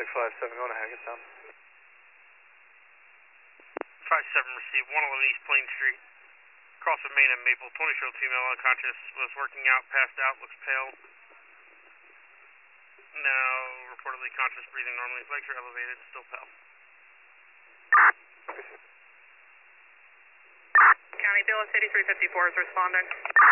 57 going to Hackettstown. 57 received, 111 East Plain Street. Cross of Main and Maple, 20-year-old female unconscious, was working out, passed out, looks pale. Now reportedly conscious, breathing normally, legs are elevated, still pale. County BLS 8354 is responding.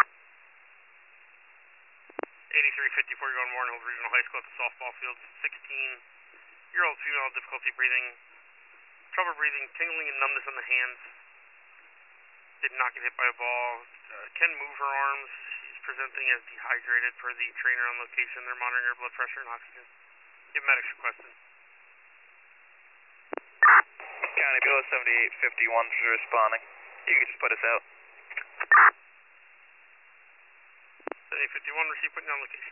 8354, you're on Warren Hills Regional High School at the softball field. 16-year-old female, difficulty breathing, trouble breathing, tingling and numbness on the hands. Did not get hit by a ball. Can move her arms. She's presenting as dehydrated per the trainer on location. They're monitoring her blood pressure and oxygen. Give medics requested. County BLS 7851 is responding. You can just put us out. 7851, receive putting on location.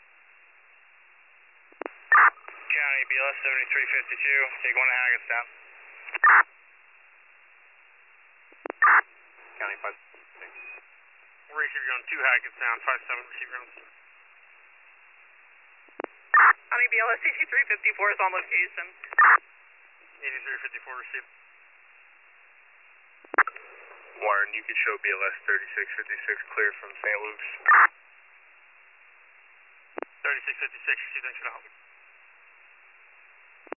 County BLS 7352, take one to Hackettstown. County 5. We'll receive you on 2 Hackettstown, 57 receive rounds. County BLS 8354 is on location. 8354 received. Warren, you can show BLS 3656 clear from St. Luke's. 3656, received, thanks for the help.